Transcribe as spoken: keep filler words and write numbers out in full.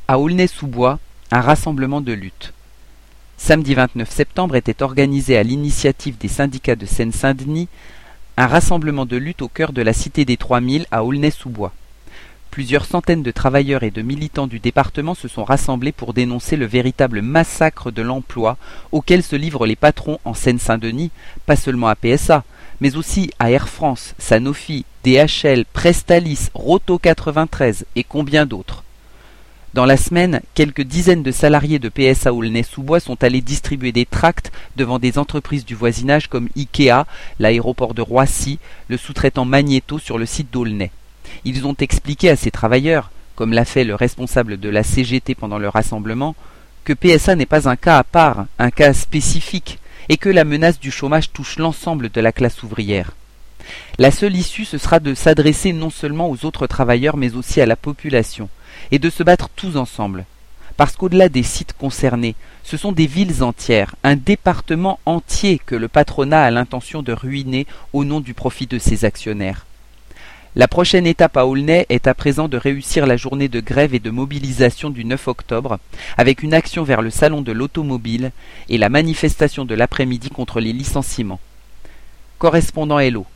À Aulnay-sous-Bois, un rassemblement de lutte. Samedi vingt-neuf septembre était organisé à l'initiative des syndicats de Seine-Saint-Denis un rassemblement de lutte au cœur de la cité des trois mille à Aulnay-sous-Bois. Plusieurs centaines de travailleurs et de militants du département se sont rassemblés pour dénoncer le véritable massacre de l'emploi auquel se livrent les patrons en Seine-Saint-Denis, pas seulement à P S A, mais aussi à Air France, Sanofi, D H L, Prestalis, Roto quatre-vingt-treize et combien d'autres. Dans la semaine, quelques dizaines de salariés de P S A Aulnay-sous-Bois sont allés distribuer des tracts devant des entreprises du voisinage comme Ikea, l'aéroport de Roissy, le sous-traitant Magnéto sur le site d'Aulnay. Ils ont expliqué à ces travailleurs, comme l'a fait le responsable de la C G T pendant le rassemblement, que P S A n'est pas un cas à part, un cas spécifique, et que la menace du chômage touche l'ensemble de la classe ouvrière. La seule issue, ce sera de s'adresser non seulement aux autres travailleurs, mais aussi à la population, et de se battre tous ensemble. Parce qu'au-delà des sites concernés, ce sont des villes entières, un département entier que le patronat a l'intention de ruiner au nom du profit de ses actionnaires. La prochaine étape à Aulnay est à présent de réussir la journée de grève et de mobilisation du neuf octobre, avec une action vers le salon de l'automobile et la manifestation de l'après-midi contre les licenciements. Correspondant Hello.